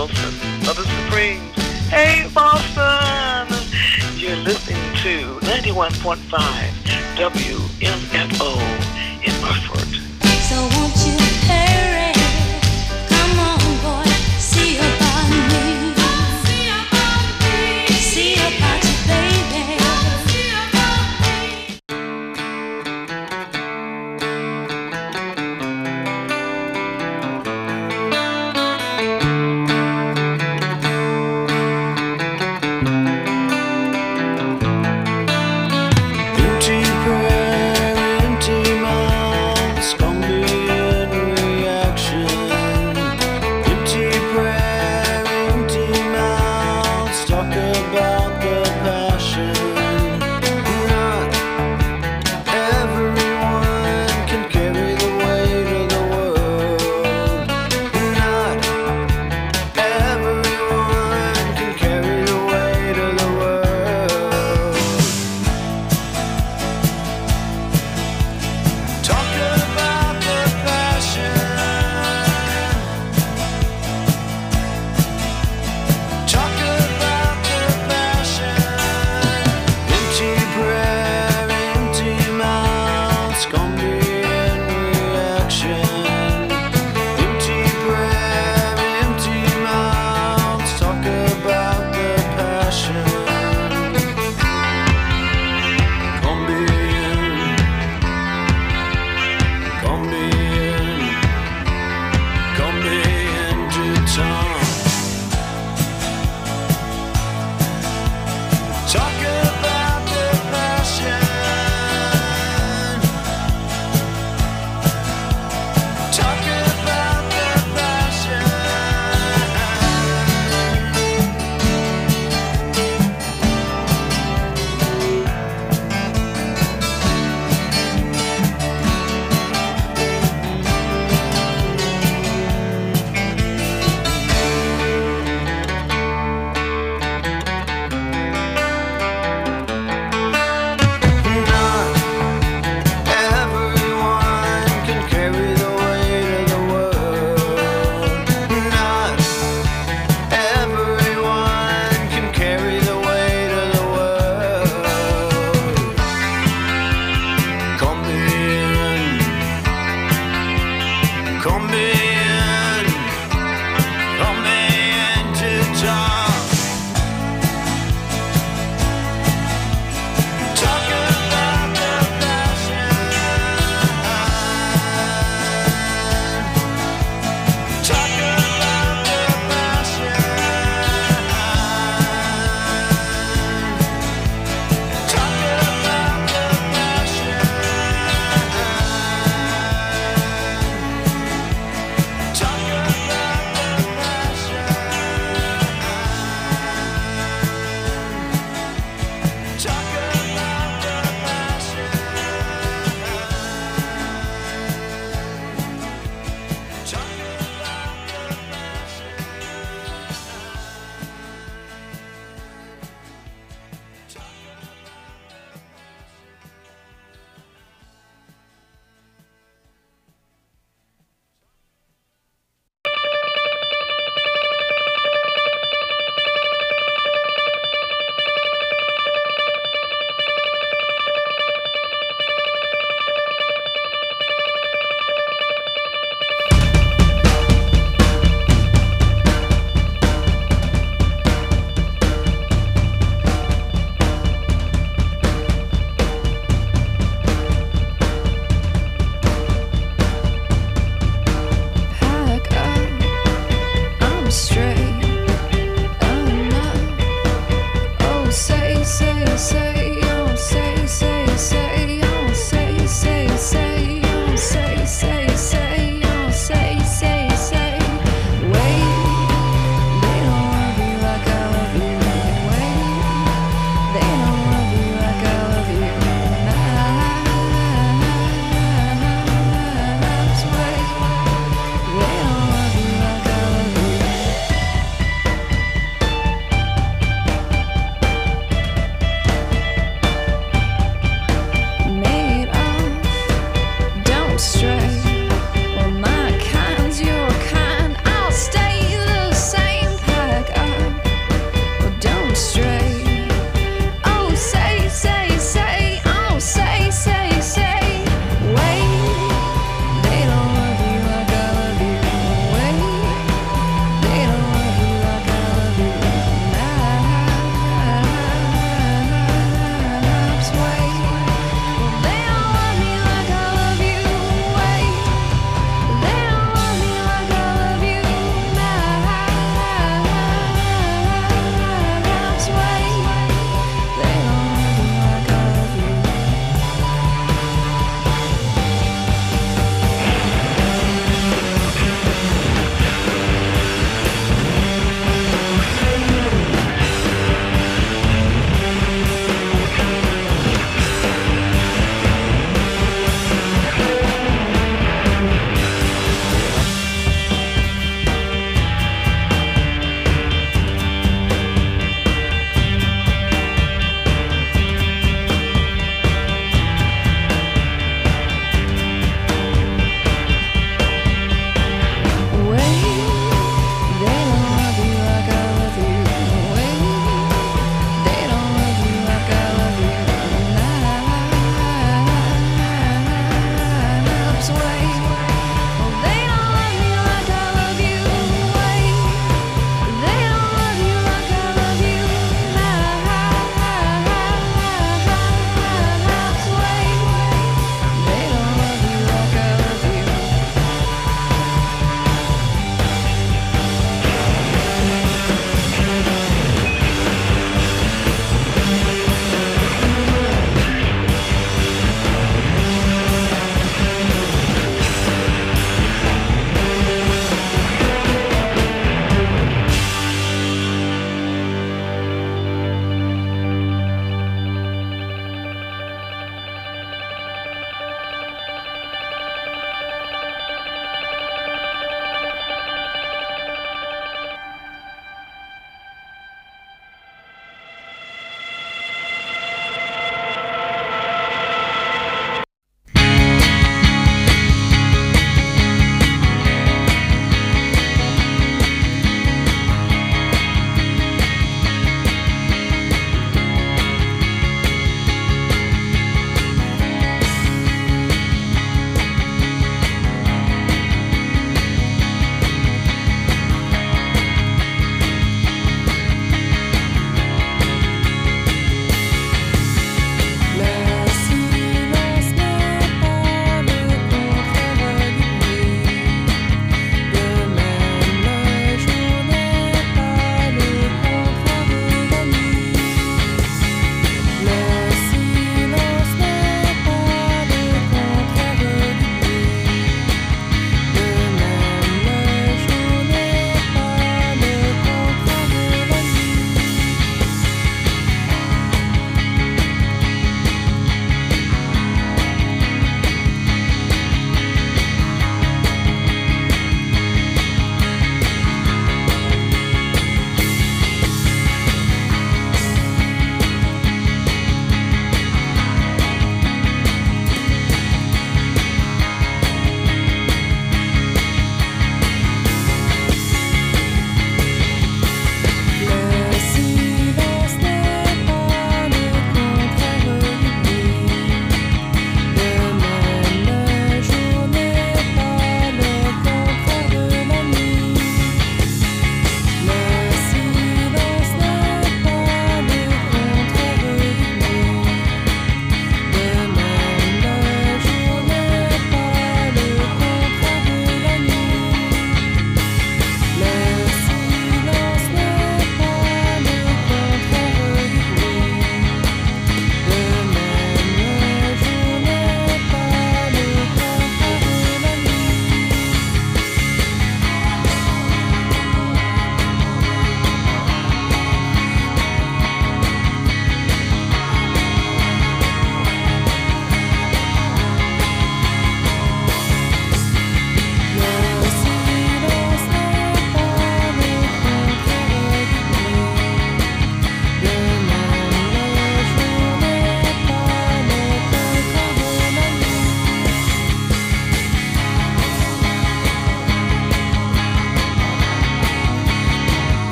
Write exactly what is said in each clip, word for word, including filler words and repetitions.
Wilson of the Supremes. Hey, Boston! You're listening to ninety-one point five W M F O in Murford. So won't you hurry? Come on, boy, see about me. See about me. See about you, baby. See about me. Empty prayer, empty mouths, come be in reaction. Empty prayer, empty mouths, talk about the passion. Not everyone can carry the weight of the world. Not everyone can carry the weight of the world. Talk about the passion. Talk about the passion. Empty prayer, empty mouths, come be in reaction. Empty prayer, empty mouths, talk about the passion. Come be in. Come in, come into town. Talk about the passion. Talk about the passion. Not everyone can carry the weight of the world. Not everyone can carry the weight of the world. Come in, come in, come in to talk. Talk about the passion. Talk about the passion. Talk about the passion. Talk about the passion. Talk about the passion. Talk about the Pack up, I'm straight. Oh no. Oh, say, say, say. Oh, say, say, say. Oh, say, say, say. Oh, say, say, say. Oh, say, say, say. Wait, they don't love you like I love you. Wait, they don't love you like I love you. Nice. Wait, they don't love you like I love you.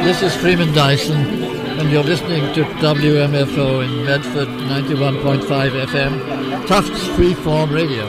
This is Freeman Dyson, and you're listening to W M F O in Medford, ninety-one point five F M, Tufts Freeform Radio.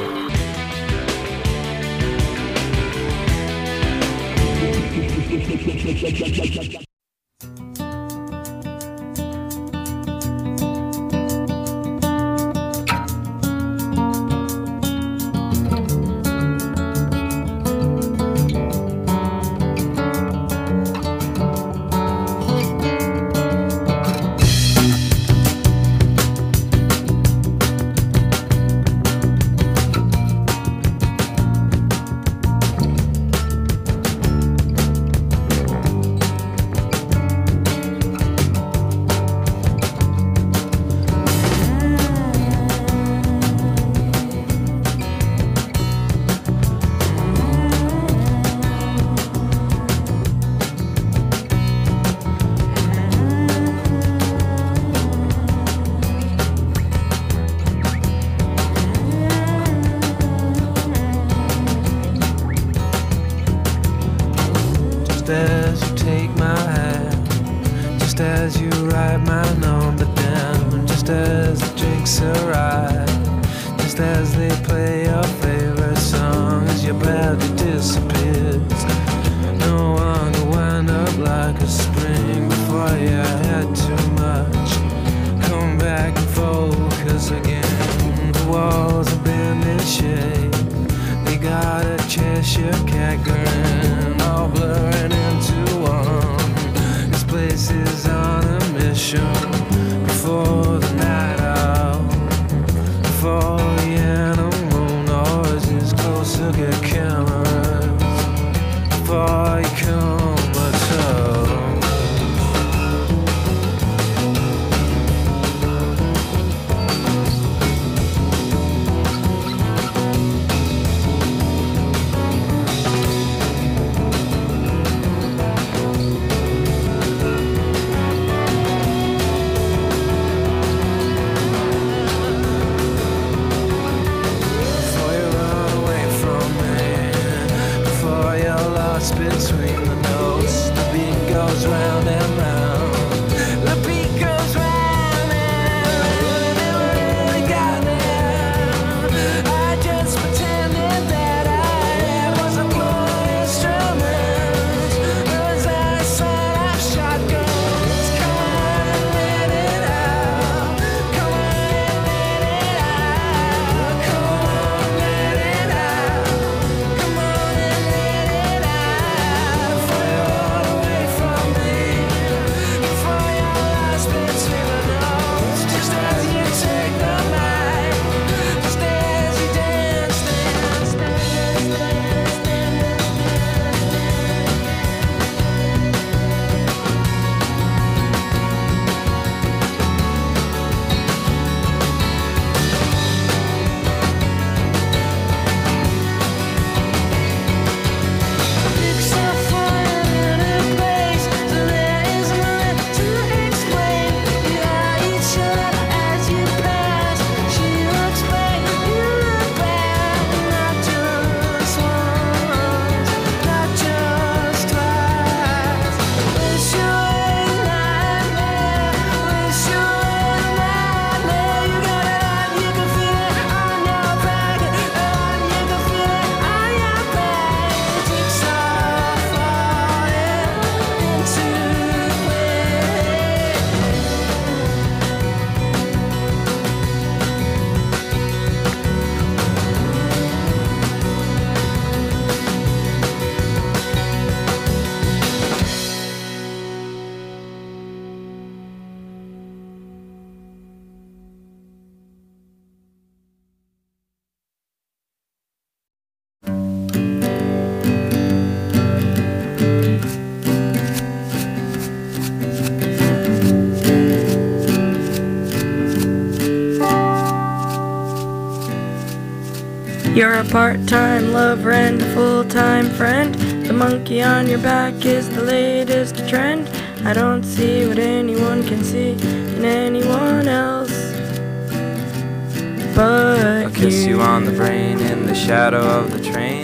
You're a part-time lover and a full-time friend. The monkey on your back is the latest trend. I don't see what anyone can see in anyone else but I'll kiss you on the brain in the shadow of the train.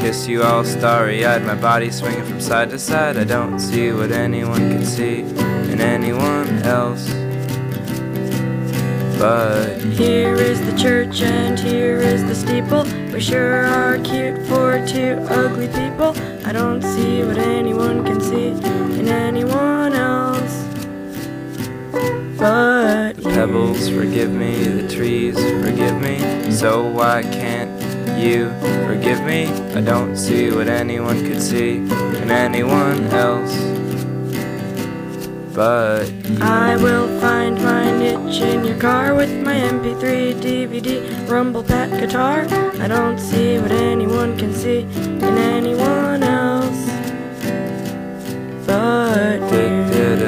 kiss you all starry-eyed, my body swinging from side to side. I don't see what anyone can see in anyone else but here is the church and here is the steeple. We sure are cute for two ugly people. I don't see what anyone can see in anyone else but the pebbles forgive me, the trees forgive me. So why can't you forgive me? I don't see what anyone could see in anyone else but you. I will find my niche in your car with my M P three, D V D, rumble pack guitar. I don't see what anyone can see in anyone else but you.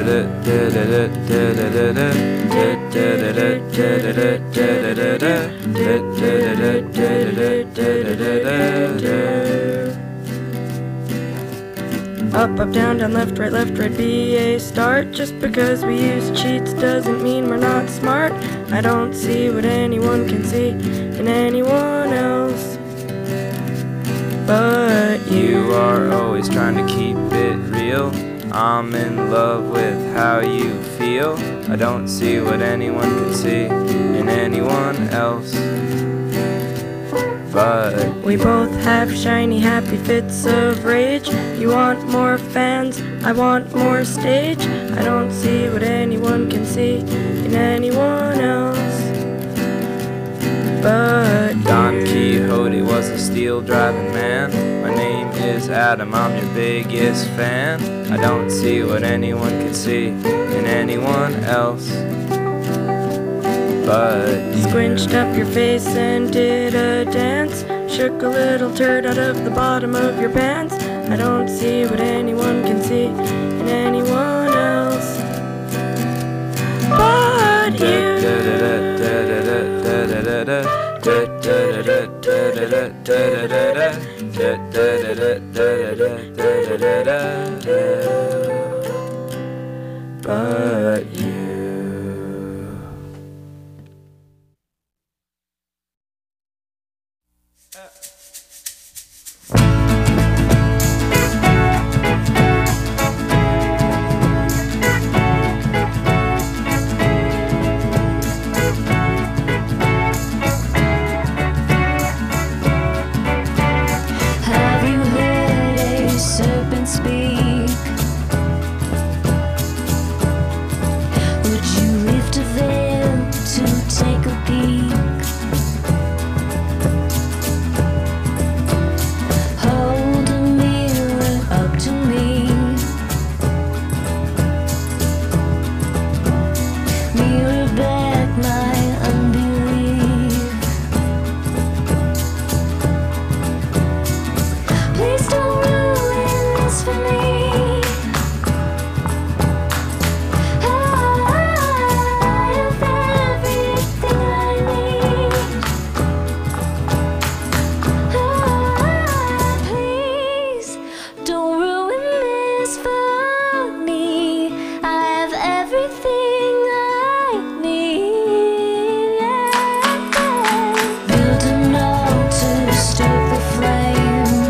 Up, up, down, down, left, right, left, right, B A start. Just because we use cheats doesn't mean we're not smart. I don't see what anyone can see in anyone else but you. You are always trying to keep it real. I'm in love with how you feel. I don't see what anyone can see in anyone else but we both have shiny, happy fits of rage. You want more fans, I want more stage. I don't see what anyone can see in anyone else but Don you. Quixote was a steel driving man. My name is Adam, I'm your biggest fan. I don't see what anyone can see in anyone else but you. Squinched up your face and did a dance. Shook a little turd out of the bottom of your pants. I don't see what anyone can see in anyone else but you. But you. Have you heard a serpent speak? Would you lift a veil to take a peek? Hold a mirror up to me. Mirror back my unbelief. Please don't ruin this for me. I have everything I need. Please don't ruin this for me. I have everything I need. Build an altar to stoke the flame.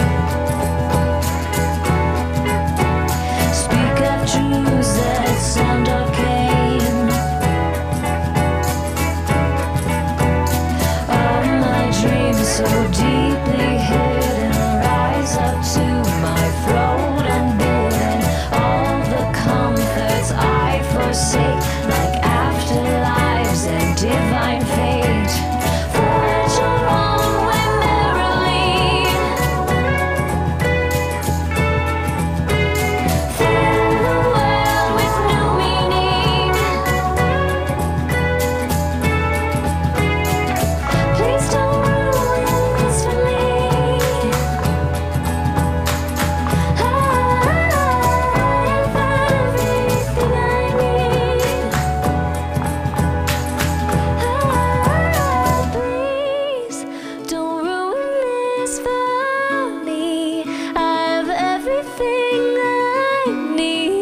Speak of truths that sound arcane. All my dreams so deeply hidden rise up to my throat unbidden. All the comforts I forsake, like afterlives and divine fate. Forge your own way merrily. Fill the world with new meaning. Please don't ruin this for me. I have everything I need. Please don't ruin this for me. I have everything I need.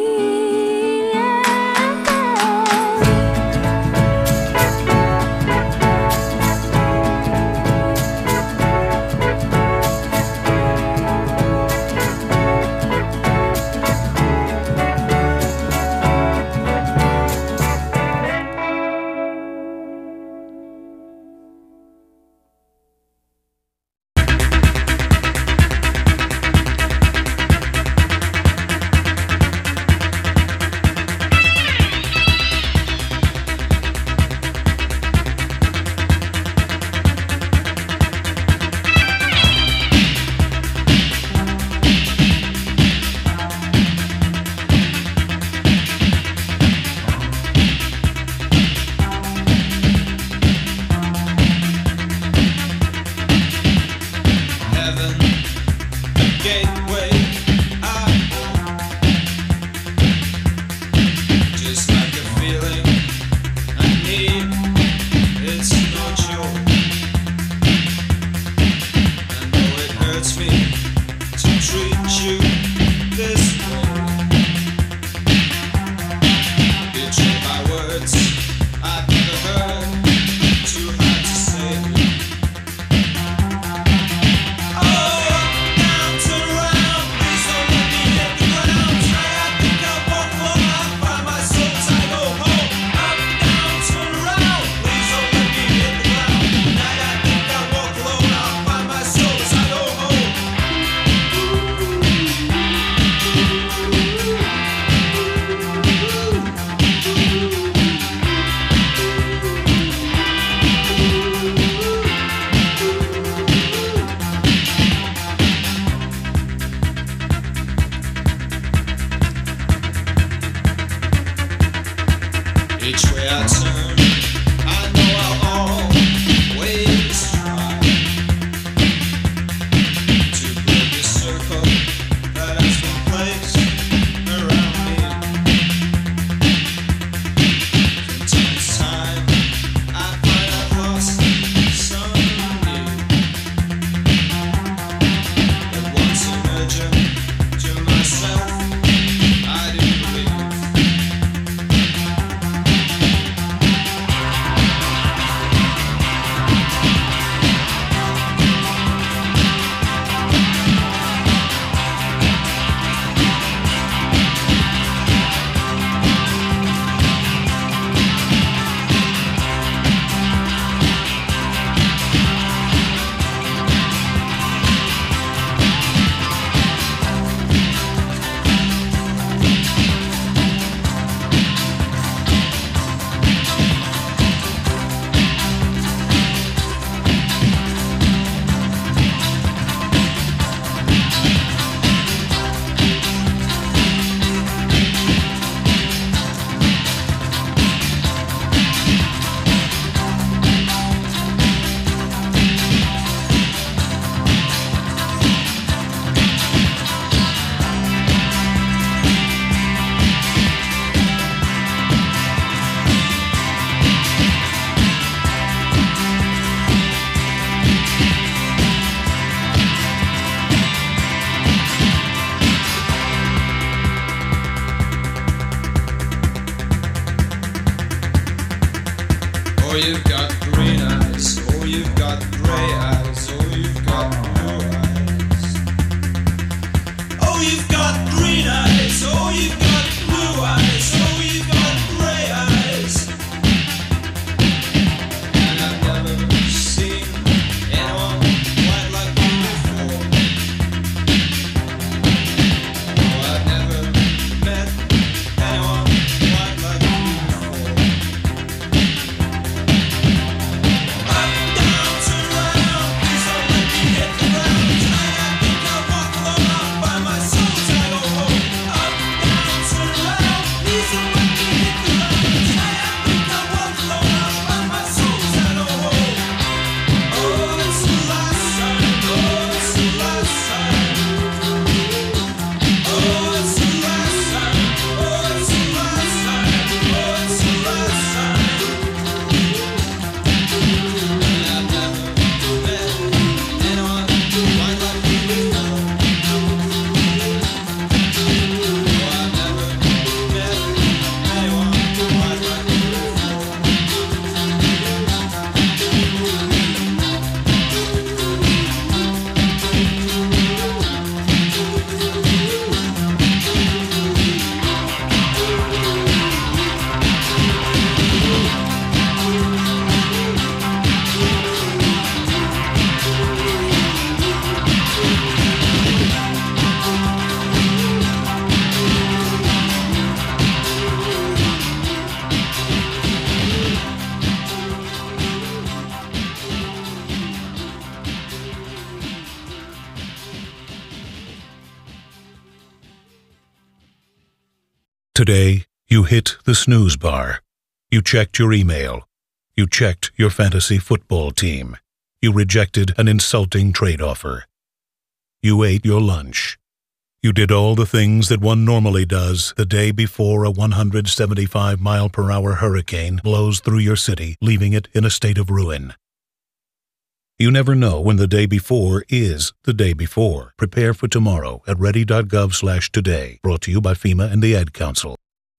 Today, you hit the snooze bar. You checked your email. You checked your fantasy football team. You rejected an insulting trade offer. You ate your lunch. You did all the things that one normally does the day before a one hundred seventy-five mile per hour hurricane blows through your city, leaving it in a state of ruin. You never know when the day before is the day before. Prepare for tomorrow at ready.gov slash today. Brought to you by FEMA and the Ad Council.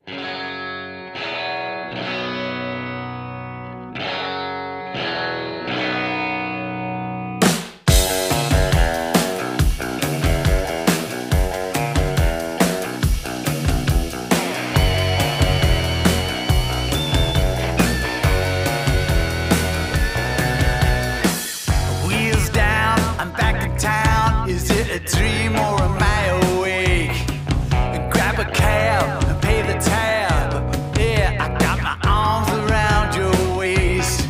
Dream or am I awake? Grab a cab and pay the tab. Yeah, I got my arms around your waist.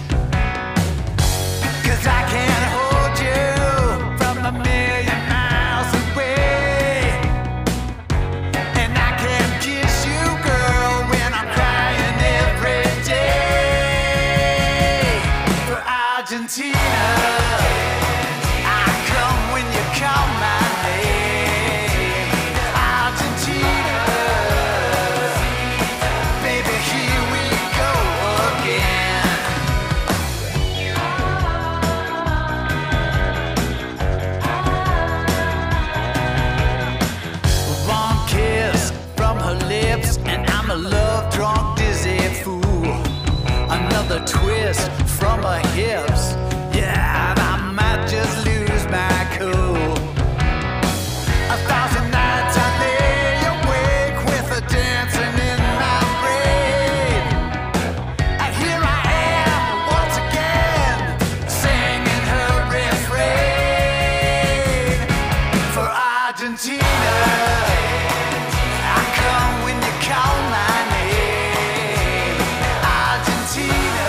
Cause I can't hold you from a million miles away. And I can't kiss you, girl, when I'm crying every day. For Argentina, I come when you call my twist from her hips. Yeah, I might just lose my cool. A thousand nights I lay awake with her dancing in my brain. And here I am once again, singing her refrain. For Argentina, I come when you call my name. Argentina,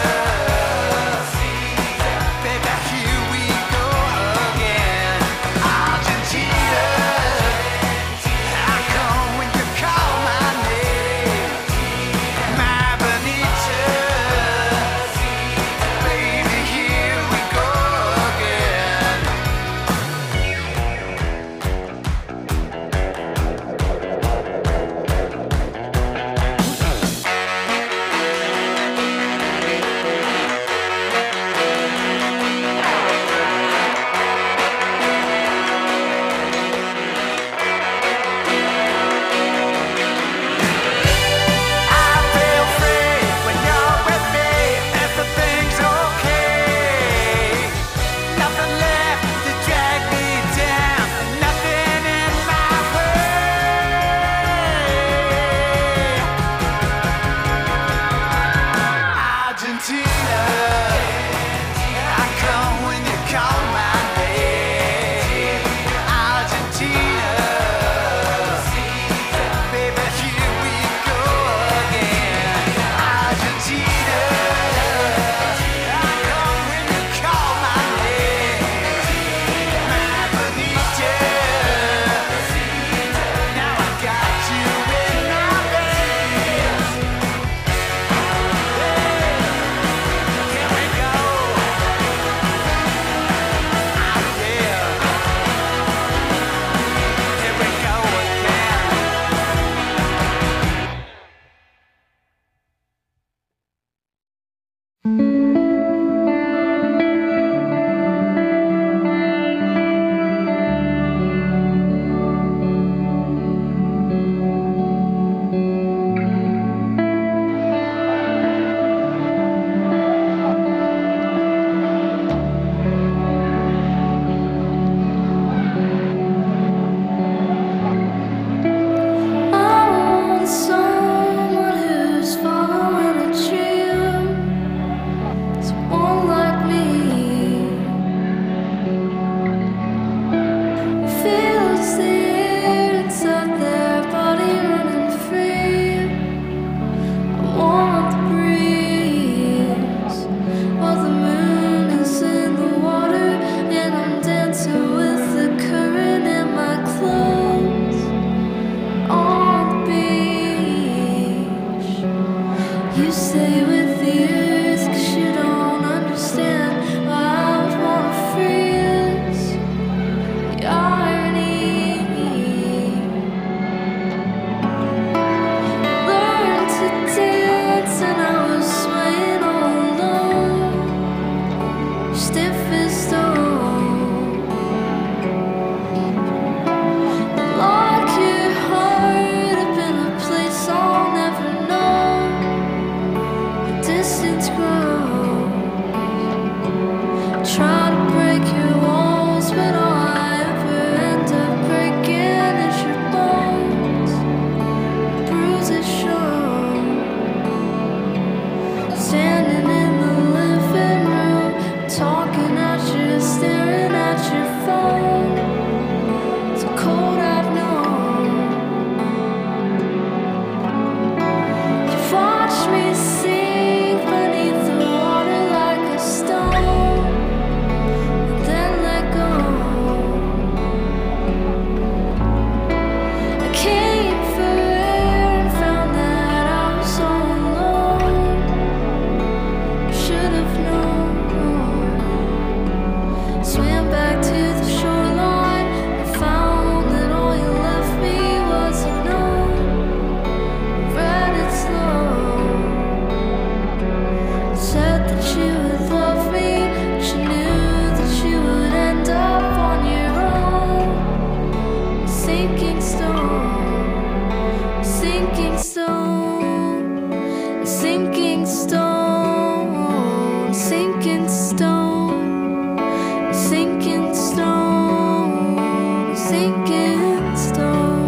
sinking storm.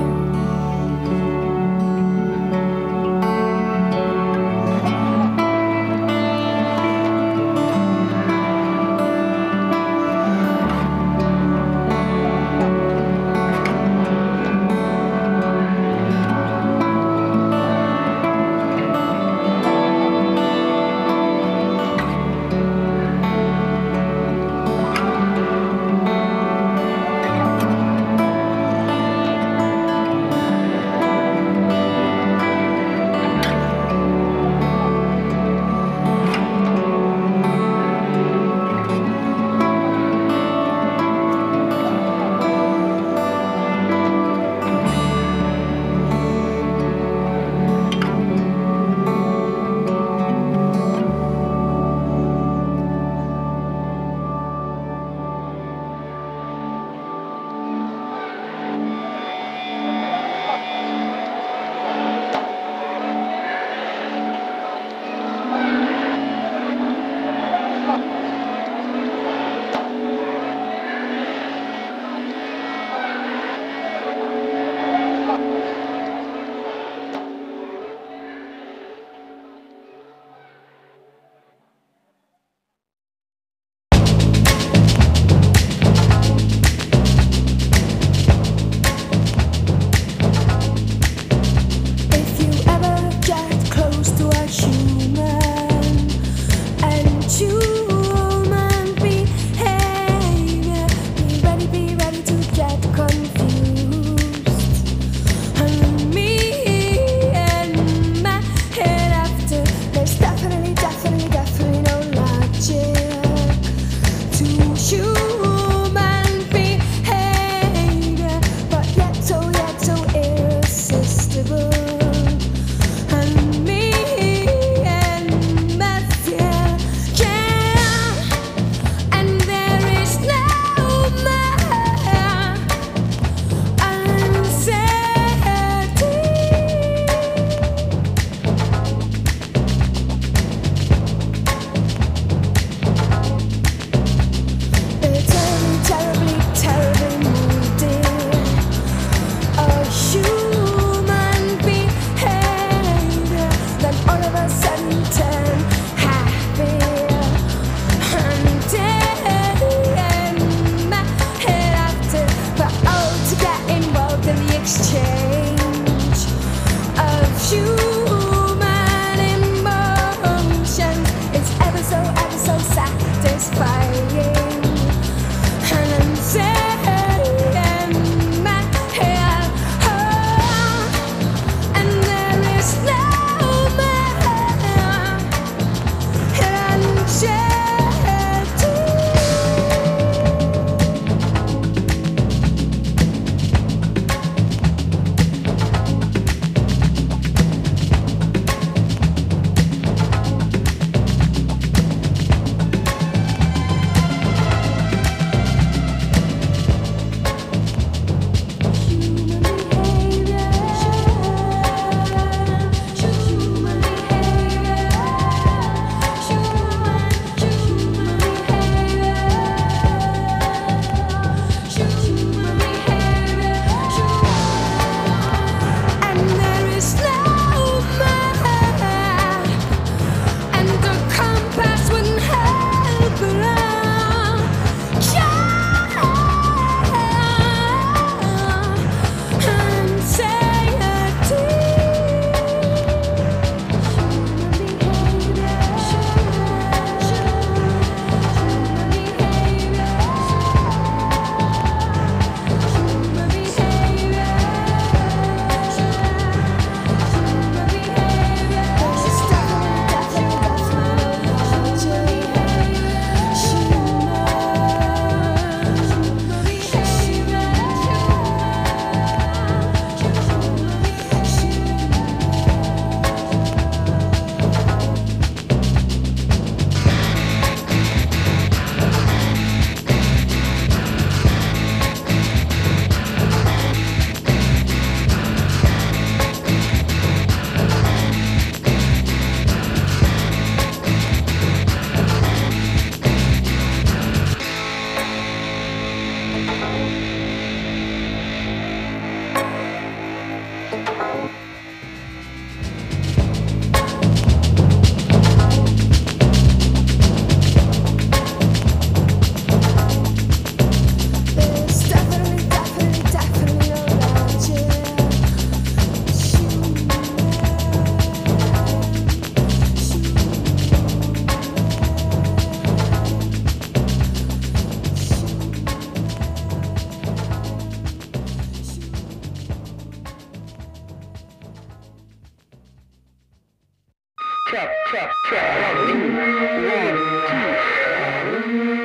check, check, check. One, two, one, two.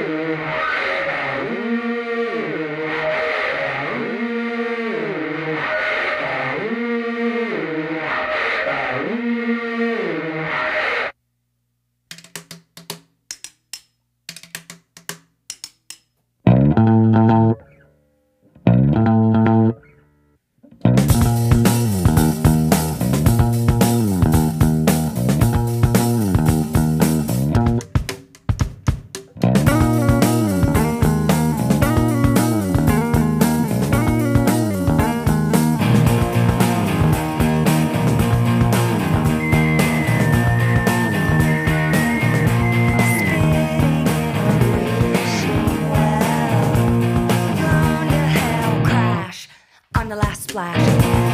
On the last splash.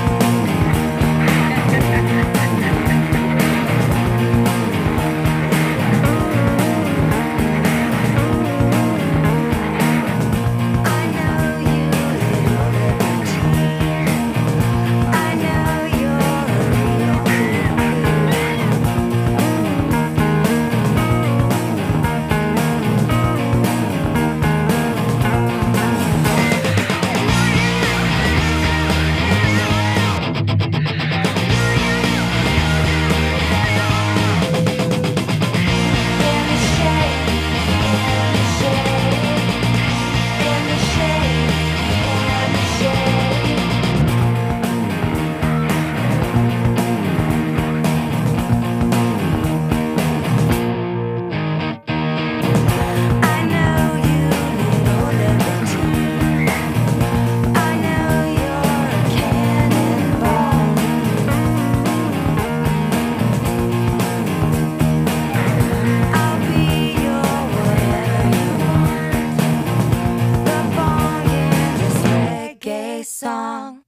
Song.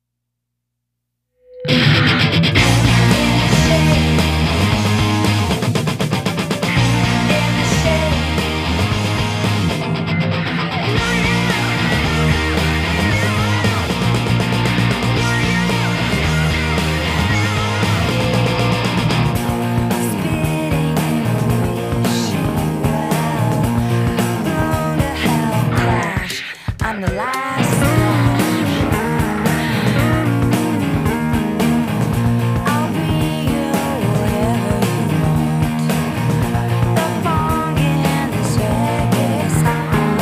I'm the last I'll be your whatever you want. The funk in this reggae song.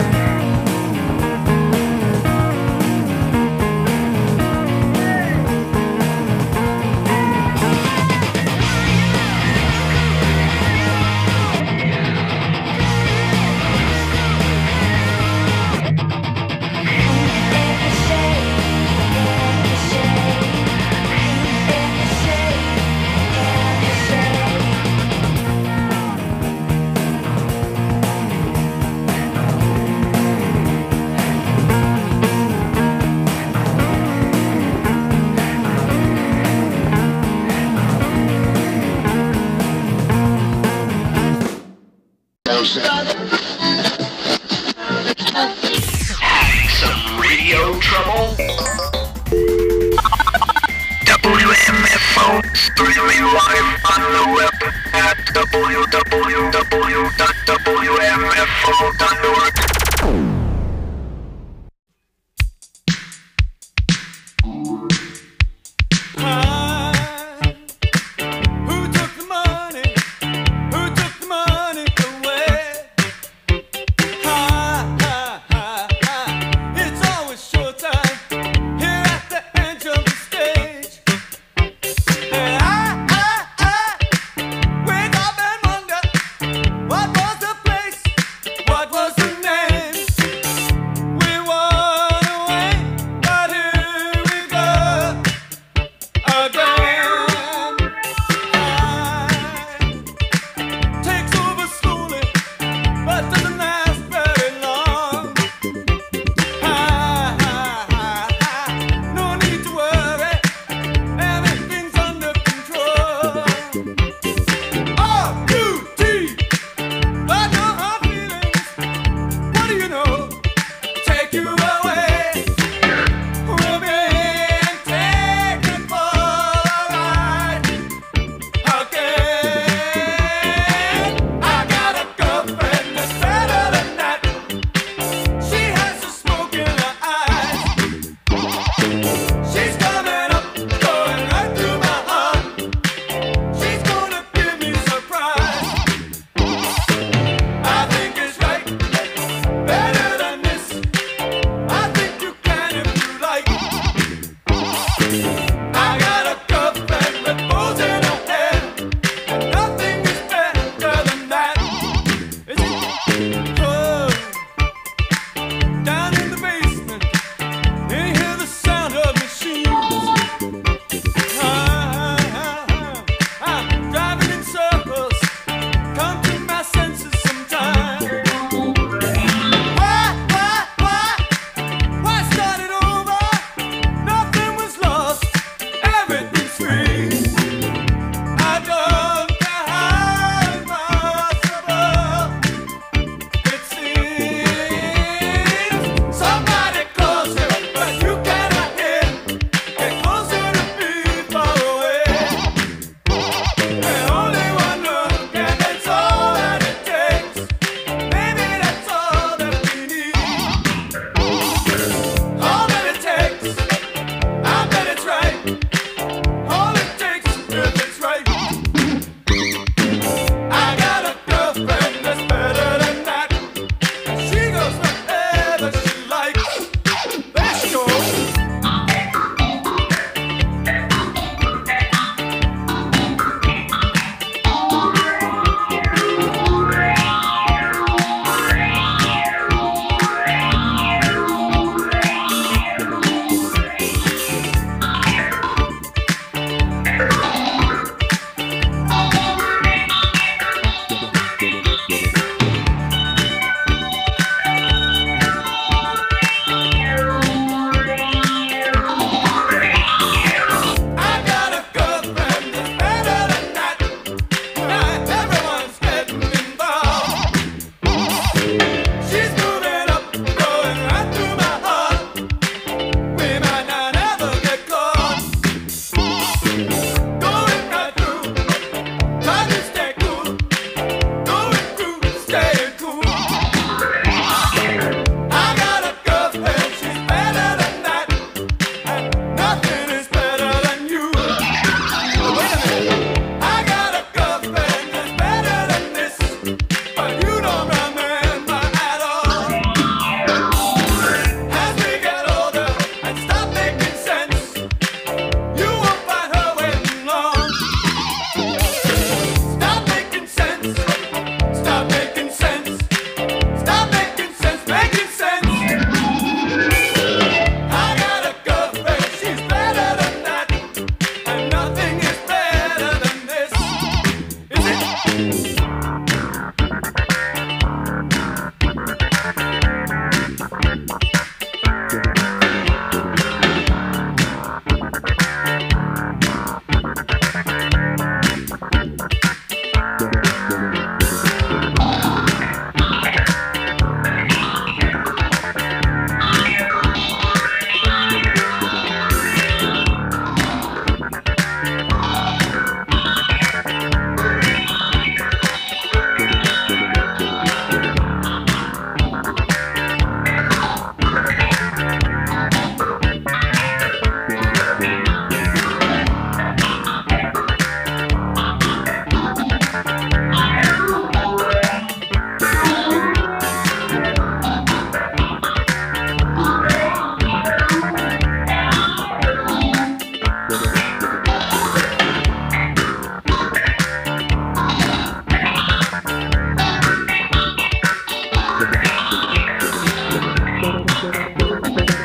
Some radio trouble? W M F O streaming live on the web at w w w dot w m f o dot org. What was the again.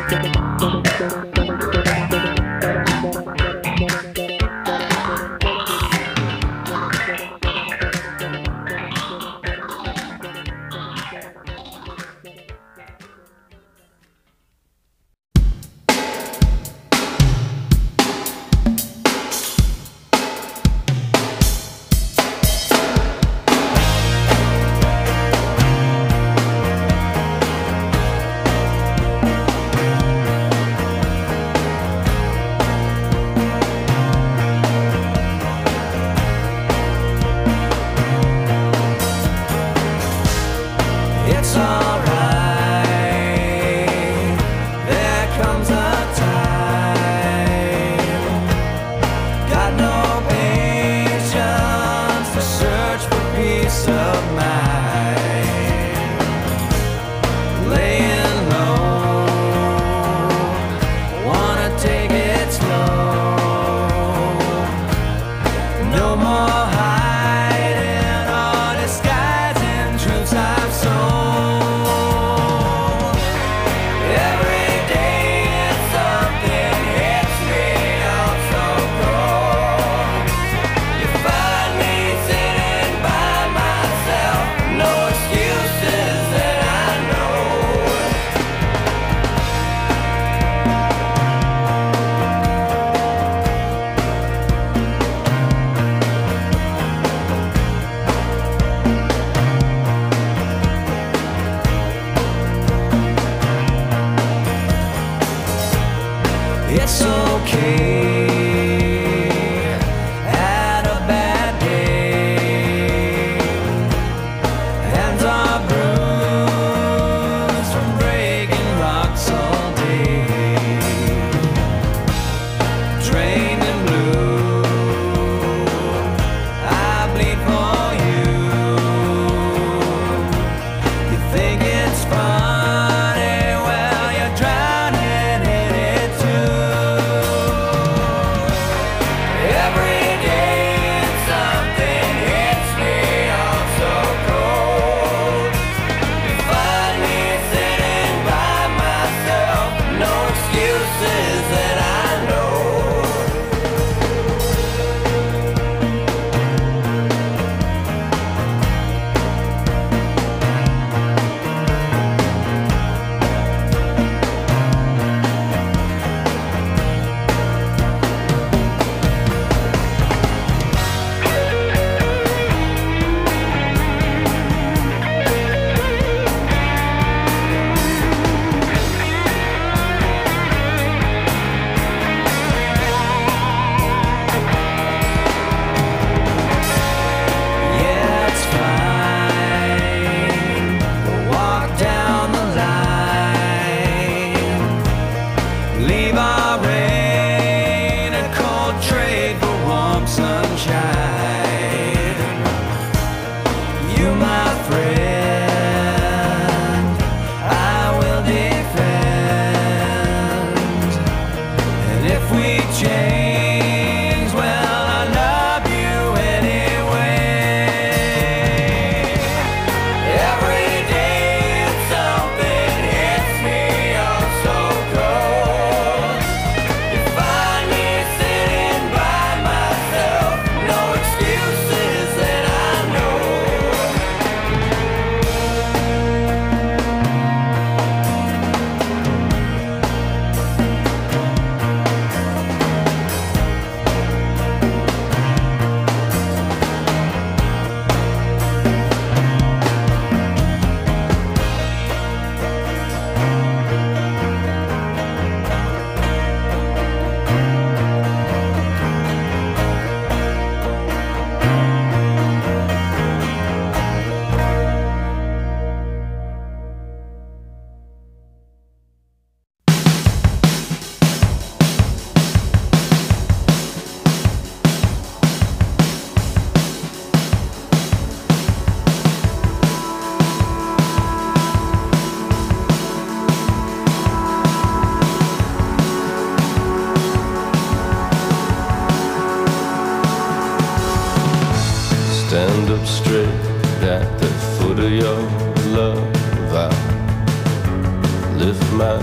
stand up straight at the foot of your love. I lift my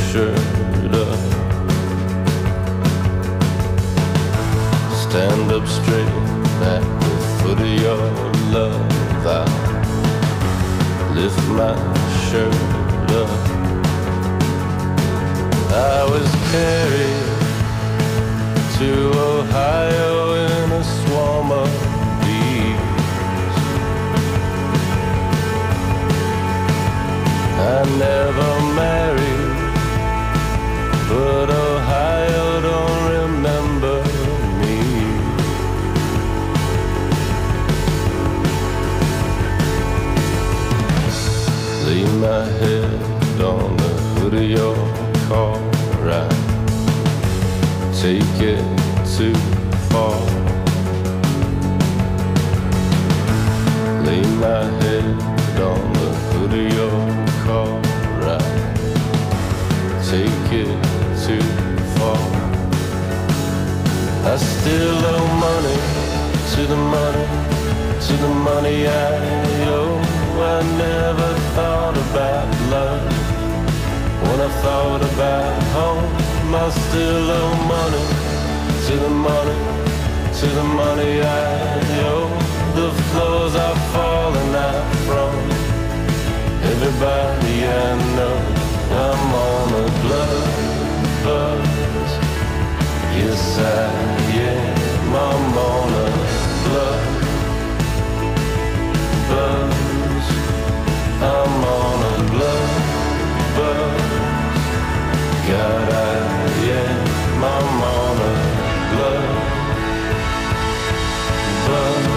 shirt up. Stand up straight at the foot of your love. I lift my shirt up. I was carried to Ohio in a swarm of bees. I never married, but Ohio don't remember me. Lay my head on the hood of your car, right? Take it too far. Lay my head on the hood of your car, right? Take it too far. I still owe money to the money, to the money I owe. I never thought about love when I thought about home. I still owe money to the money, to the money I owe. The floors are falling out from everybody I know. I'm on a blood buzz. Yes, I am. I'm on a blood buzz. I'm on a blood buzz. God, I am. I'm on a blood buzz.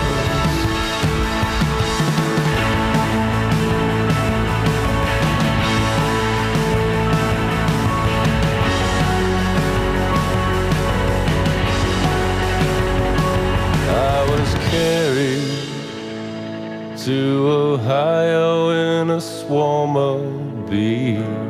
I was carried to Ohio in a swarm of bees.